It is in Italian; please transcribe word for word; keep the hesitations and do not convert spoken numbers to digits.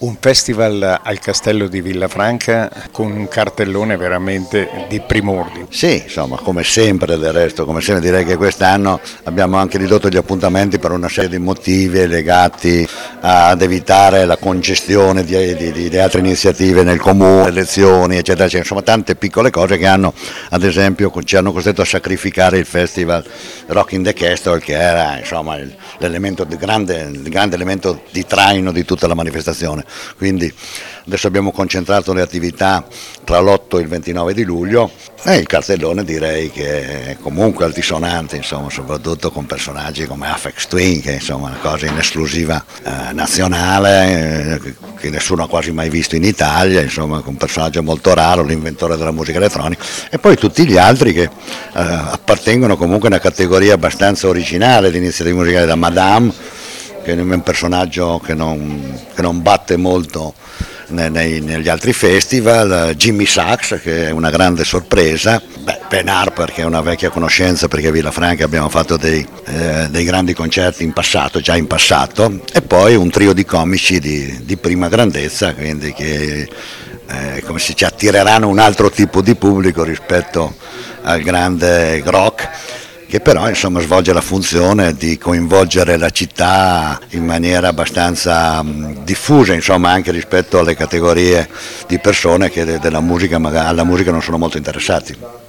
Un festival al Castello di Villafranca con un cartellone veramente di prim'ordine. Sì, insomma, come sempre del resto, come sempre direi che quest'anno abbiamo anche ridotto gli appuntamenti per una serie di motivi legati ad evitare la congestione di, di, di, di altre iniziative nel comune, elezioni, eccetera, eccetera. Insomma, tante piccole cose che hanno, ad esempio, ci hanno costretto a sacrificare il festival Rock in the Castle, che era insomma l'elemento di grande, il grande elemento di traino di tutta la manifestazione. Quindi adesso abbiamo concentrato le attività tra l'otto e il ventinove di luglio e il cartellone direi che è comunque altisonante, insomma, soprattutto con personaggi come Aphex Twin, che insomma è una cosa in esclusiva eh, nazionale, eh, che nessuno ha quasi mai visto in Italia, insomma un personaggio molto raro, l'inventore della musica elettronica, e poi tutti gli altri che eh, appartengono comunque a una categoria abbastanza originale di iniziative musicali, da Madame, che è un personaggio che non, che non batte molto nei, nei, negli altri festival, Jimmy Sachs, che è una grande sorpresa, beh, Ben Harper, che è una vecchia conoscenza perché a Villafranca abbiamo fatto dei, eh, dei grandi concerti in passato, già in passato, e poi un trio di comici di, di prima grandezza, quindi che eh, come si ci attireranno un altro tipo di pubblico rispetto al grande rock, che però insomma svolge la funzione di coinvolgere la città in maniera abbastanza mh, diffusa, insomma, anche rispetto alle categorie di persone che de- della musica, magari, alla musica non sono molto interessati.